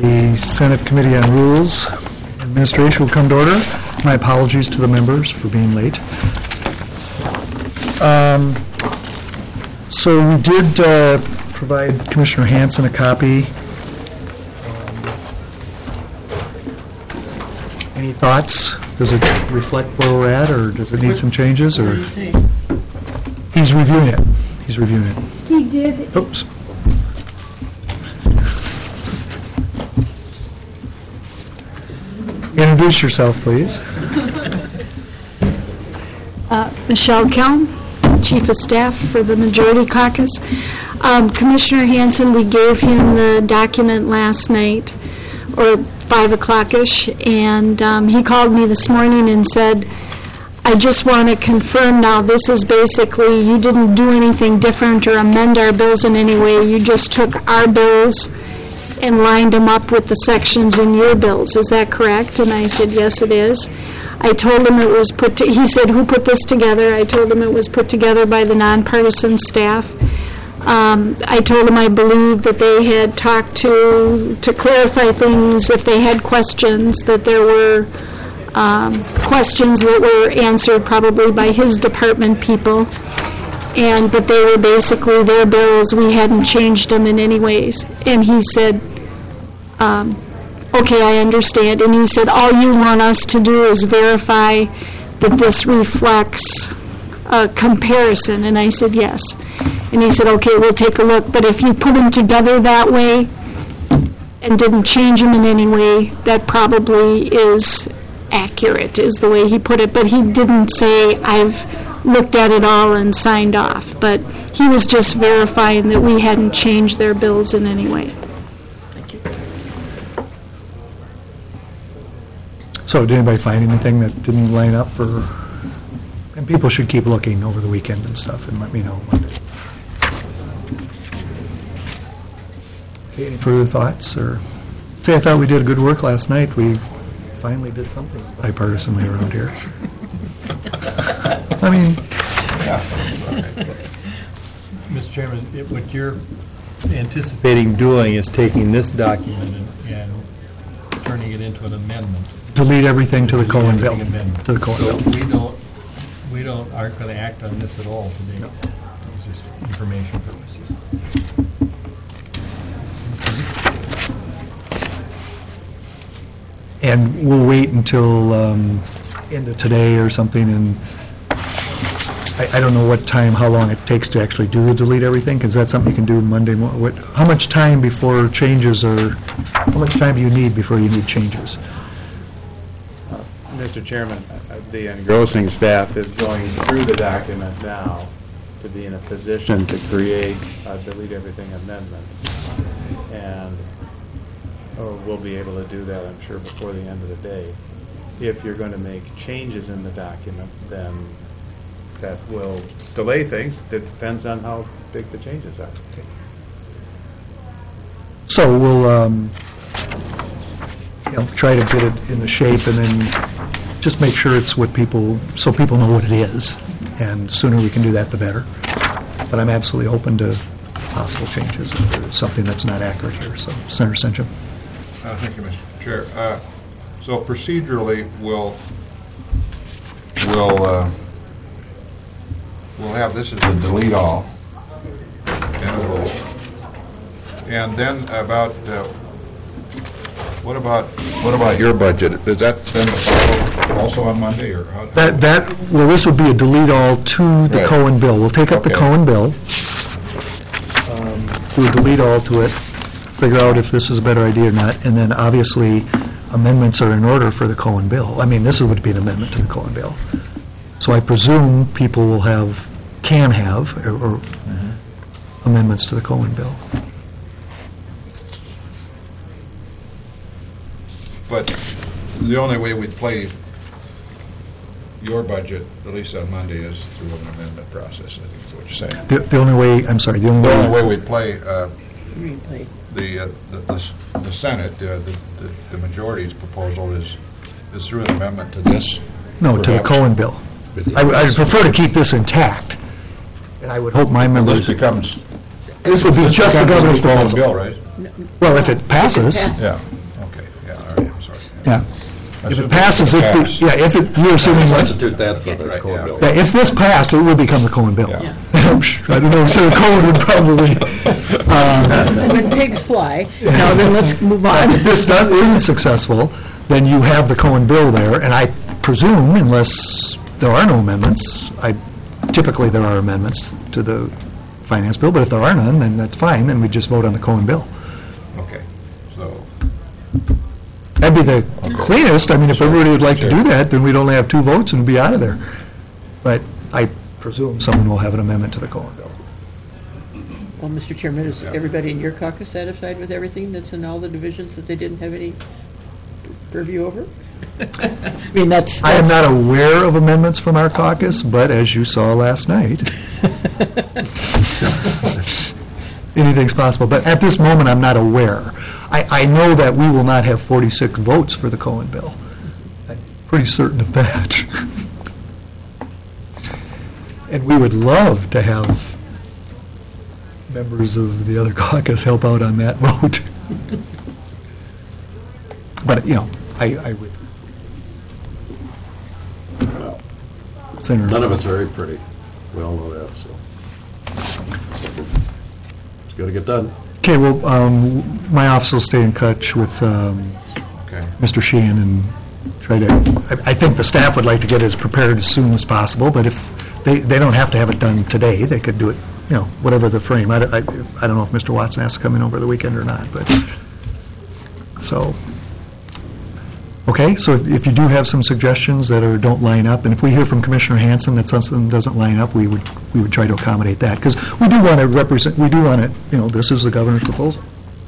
The Senate Committee on Rules and Administration will come to order. My apologies to the members for being late. So we did provide Commissioner Hanson a copy. Any thoughts? Does it reflect where we're at, or does it need some changes? Or he's reviewing it. He's reviewing it. He did. Oops. Introduce yourself, please. Michelle Kelm, Chief of Staff for the Majority Caucus. Commissioner Hanson, we gave him the document last night, or 5 o'clock-ish, and he called me this morning and said, I just want to confirm now, this is basically, you didn't do anything different or amend our bills in any way. You just took our bills and lined them up with the sections in your bills. Is that correct? And I said, yes, it is. I told him it was he said, who put this together? I told him it was put together by the nonpartisan staff. I told him I believe that they had talked to clarify things if they had questions, that there were questions that were answered probably by his department people, and that they were basically their bills. We hadn't changed them in any ways. And he said, okay, I understand. And he said, all you want us to do is verify that this reflects a comparison. And I said, yes. And he said, okay, we'll take a look. But if you put them together that way and didn't change them in any way, that probably is accurate, is the way he put it. But he didn't say, I've looked at it all and signed off. But he was just verifying that we hadn't changed their bills in any way. Thank you. So did anybody find anything that didn't line up for? And people should keep looking over the weekend and stuff and let me know Monday. Okay, any further thoughts? Or say I thought we did good work last night. We finally did something bipartisanly around here. I mean, Mr. Chairman, what you're anticipating doing is taking this document and turning it into an amendment. delete everything to the Cohen bill. To the Cohen bill. We aren't going to act on this at all today. No. It's just information purposes. And we'll wait until end of today or something, and I don't know what time, how long it takes to actually do the delete everything, because that's something you can do Monday morning. How much time before changes, or how much time do you need before you need changes? Mr. Chairman, the engrossing staff is going through the document now to be in a position to create a delete everything amendment, and we'll be able to do that, I'm sure, before the end of the day. If you're going to make changes in the document, then that will delay things. It depends on how big the changes are. Okay. So we'll try to get it in the shape, and then just make sure it's what people, so people know what it is. And the sooner we can do that, the better. But I'm absolutely open to possible changes if there's something that's not accurate here. So, Senator Senchum. Thank you, Mr. Chair. So procedurally, we'll have this as a delete all, and then about what about your budget? Is that then also on Monday, or how? Well, this would be a delete all to the Cohen bill. We'll take up the Cohen bill, do a delete all to it, figure out if this is a better idea or not, and then obviously amendments are in order for the Cohen bill. I mean, this would be an amendment to the Cohen bill. So I presume people will can have amendments to the Cohen bill. But the only way we'd play your budget, at least on Monday, is through an amendment process, I think is what you're saying. The only way, I'm sorry, the only way we'd play the Senate, the majority's proposal is through an amendment to this? No, to the Cohen bill. I would prefer to keep this intact, and I would hope my members... This would be just the governor's Cohen proposal. bill, right? Well, if it passes. Yeah. Yeah. If Assume it passes, it pass. you're assuming, Substitute that for the Right, core yeah. bill. yeah, if this passed, it would become the Cohen bill. Yeah. I don't know, so the Cohen would probably, When pigs fly. Now, then let's move on. if this isn't successful, then you have the Cohen bill there, and I presume, unless there are no amendments, typically there are amendments to the finance bill, but if there are none, then that's fine, then we just vote on the Cohen bill. Okay, so, That'd be the cleanest. I mean, if everybody would like to do that, then we'd only have 2 votes and be out of there. But I presume someone will have an amendment to the Cohen bill. Well, Mr. Chairman, is everybody in your caucus satisfied with everything that's in all the divisions that they didn't have any purview over? I mean, that's... I am not aware of amendments from our caucus, but as you saw last night, anything's possible. But at this moment, I'm not aware. I know that we will not have 46 votes for the Cohen bill. I'm pretty certain of that. And we would love to have members of the other caucus help out on that vote. But, I would. Senator. None of it's very pretty. We all know that, so. It's got to get done. Okay, well, my office will stay in touch with okay. Mr. Sheehan and try to, I think the staff would like to get it as prepared as soon as possible, but if, they don't have to have it done today, they could do it, whatever the frame. I don't know if Mr. Watson has to come in over the weekend or not, but, so. Okay, so if you do have some suggestions that don't line up, and if we hear from Commissioner Hanson that something doesn't line up, we would try to accommodate that, because we do want to represent, this is the governor's proposal.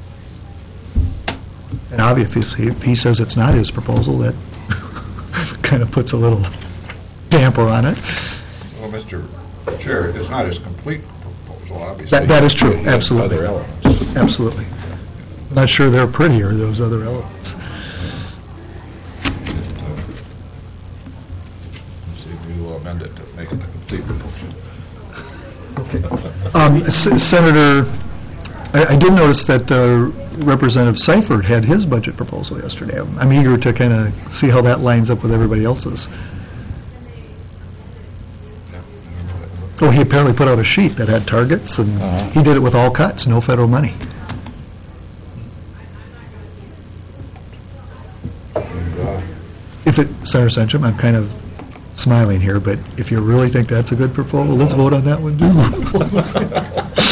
And obviously, if he says it's not his proposal, that kind of puts a little damper on it. Well, Mr. Chair, it's not his complete proposal, obviously. That is true, It has absolutely. other elements. Absolutely. Not sure they're prettier, those other elements. See, we will amend it to make it the complete proposal. Senator, I did notice that Representative Seifert had his budget proposal yesterday. I'm eager to kind of see how that lines up with everybody else's. Oh, he apparently put out a sheet that had targets, and he did it with all cuts, no federal money. Senator Senchum, I'm kind of smiling here, but if you really think that's a good proposal, let's vote on that one too.